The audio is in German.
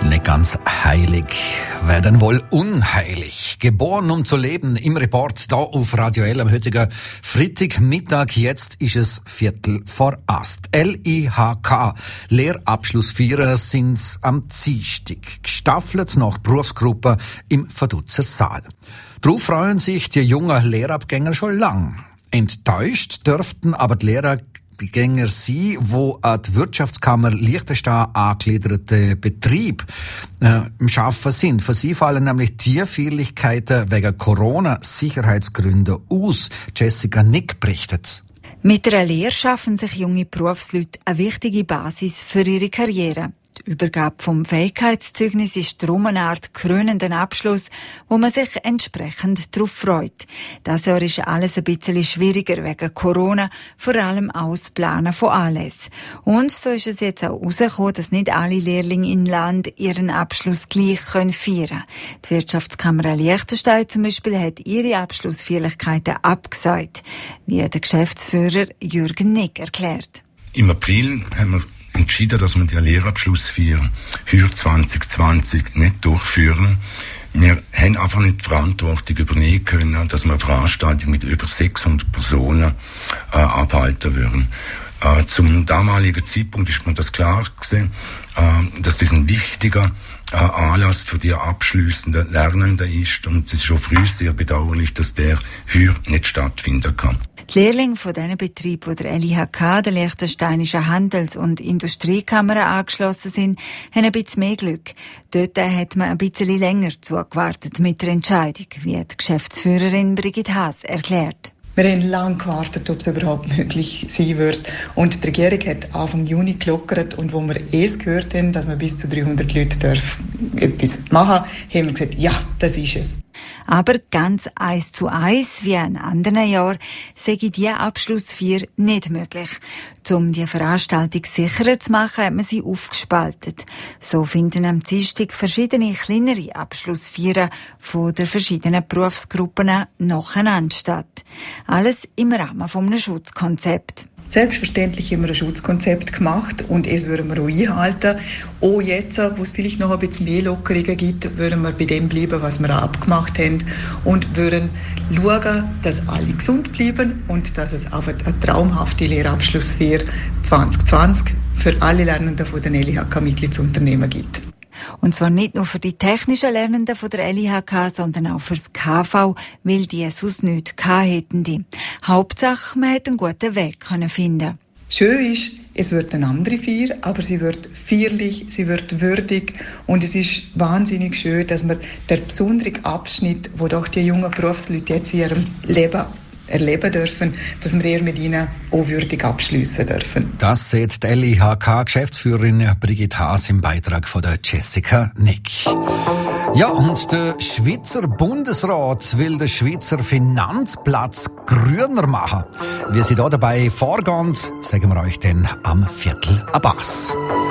Nicht ganz heilig, wer denn wohl unheilig? Geboren, um zu leben, im Report da auf Radio L am heutigen Freitagmittag. Jetzt ist es 8:15. LIHK, Lehrabschlussfeiern sind's am Dienstag, gestaffelt nach Berufsgruppen im Vaduz Saal. Darauf freuen sich die jungen Lehrabgänger schon lang. Enttäuscht dürften aber die Lehrabgänger sein, wo an die Wirtschaftskammer Liechtenstein angegliederte Betrieb im Schaffen sind. Für sie fallen nämlich die Feierlichkeiten wegen Corona-Sicherheitsgründen aus. Jessica Nick berichtet. Mit der Lehre schaffen sich junge Berufsleute eine wichtige Basis für ihre Karriere. Die Übergabe vom Fähigkeitszeugnis ist darum eine Art krönenden Abschluss, wo man sich entsprechend darauf freut. Das Jahr ist alles ein bisschen schwieriger wegen Corona, vor allem auch das Planen von Anlässen. Und so ist es jetzt auch herausgekommen, dass nicht alle Lehrlinge im Land ihren Abschluss gleich feiern können. Die Wirtschaftskammer Liechtenstein zum Beispiel hat ihre Abschlussfeierlichkeiten abgesagt, wie der Geschäftsführer Jürgen Nick erklärt. Im April haben wir entschieden, dass wir die Lehrabschlussfeier für 2020 nicht durchführen. Wir haben einfach nicht die Verantwortung übernehmen können, dass wir eine Veranstaltung mit über 600 Personen abhalten würden. Zum damaligen Zeitpunkt ist mir das klar gewesen, dass das ein wichtiger Anlass für die abschliessenden Lernenden ist. Und es ist schon früh sehr bedauerlich, dass der hier nicht stattfinden kann. Die Lehrlinge von diesen Betrieben, die der LIHK, der Liechtensteinischen Handels- und Industriekammer, angeschlossen sind, haben ein bisschen mehr Glück. Dort hat man ein bisschen länger zugewartet mit der Entscheidung, wie die Geschäftsführerin Brigitte Haas erklärt. Wir haben lange gewartet, ob es überhaupt möglich sein wird. Und die Regierung hat Anfang Juni gelockert. Und wo wir gehört haben, dass man bis zu 300 Leute etwas machen dürfen, haben wir gesagt, ja, das ist es. Aber ganz 1:1, wie in anderen Jahren, sei die Abschlussfeier nicht möglich. Um die Veranstaltung sicherer zu machen, hat man sie aufgespaltet. So finden am Dienstag verschiedene kleinere Abschlussfeiern von den verschiedenen Berufsgruppen nacheinander statt. Alles im Rahmen von einem Schutzkonzept. Selbstverständlich haben wir ein Schutzkonzept gemacht und es würden wir auch einhalten. Auch jetzt, wo es vielleicht noch ein bisschen mehr Lockerungen gibt, würden wir bei dem bleiben, was wir abgemacht haben und würden schauen, dass alle gesund bleiben und dass es auf eine traumhafte Lehrabschlussfeier 2020 für alle Lernenden von den LIHK-Mitgliedsunternehmen gibt. Und zwar nicht nur für die technischen Lernenden von der LIHK, sondern auch fürs KV, weil die sonst nichts hätten. Hauptsache, man hat einen guten Weg finden. Schön ist, es wird eine andere Feier, aber sie wird feierlich, sie wird würdig und es ist wahnsinnig schön, dass wir den besonderen Abschnitt, wo doch die jungen Berufsleute jetzt in ihrem Leben erleben dürfen, dass wir eher mit ihnen auch würdig abschliessen dürfen. Das sieht die LIHK-Geschäftsführerin Brigitte Haas im Beitrag von der Jessica Nick. Ja, und der Schweizer Bundesrat will den Schweizer Finanzplatz grüner machen. Wie sie da dabei vorgehen, sagen wir euch dann am 7:15.